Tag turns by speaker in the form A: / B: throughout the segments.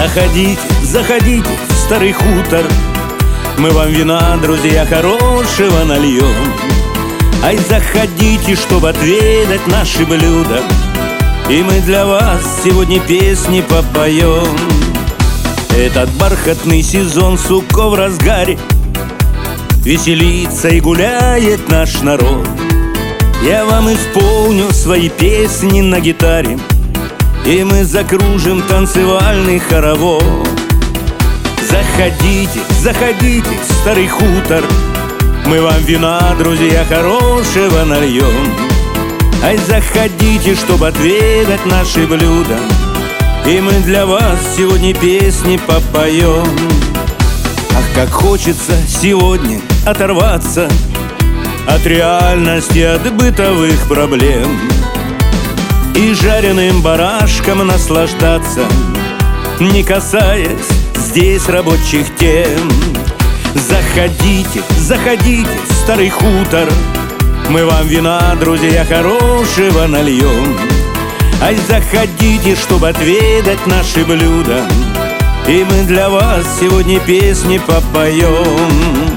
A: Заходите, заходите в старый хутор, мы вам вина, друзья, хорошего нальем. Ай, заходите, чтобы отведать наши блюда, и мы для вас сегодня песни попоем. Этот бархатный сезон, суко, в разгаре, веселится и гуляет наш народ. Я вам исполню свои песни на гитаре, и мы закружим танцевальный хоровод. Заходите, заходите в старый хутор, мы вам вина, друзья, хорошего нальем. Ай, заходите, чтобы отведать наши блюда, и мы для вас сегодня песни попоем. Ах, как хочется сегодня оторваться от реальности, от бытовых проблем, и жареным барашком наслаждаться, не касаясь здесь рабочих тем. Заходите, заходите в старый хутор, мы вам вина, друзья, хорошего нальем. Ай, заходите, чтобы отведать наши блюда, и мы для вас сегодня песни попоем.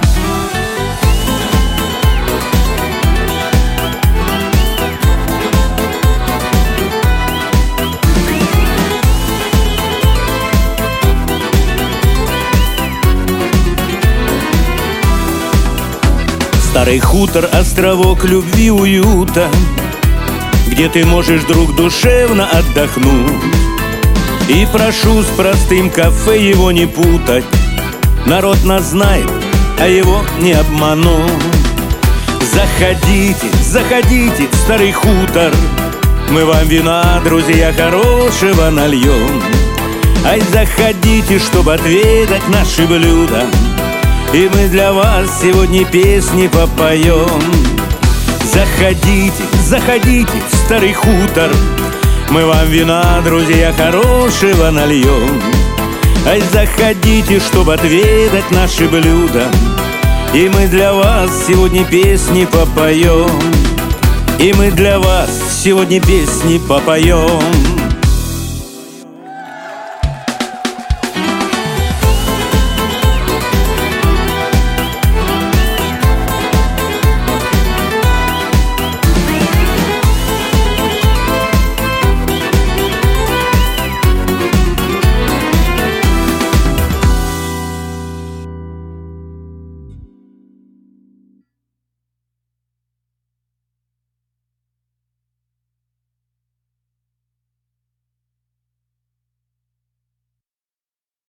A: Старый хутор — островок любви, уюта, где ты можешь, друг, душевно отдохнуть. И прошу с простым кафе его не путать, народ нас знает, а его не обману. Заходите, заходите в старый хутор, мы вам вина, друзья, хорошего нальем. Ай, заходите, чтобы отведать наши блюда, и мы для вас сегодня песни попоем. Заходите, заходите в старый хутор, мы вам вина, друзья, хорошего нальем. Ай, заходите, чтобы отведать наши блюда, и мы для вас сегодня песни попоем. И мы для вас сегодня песни попоем.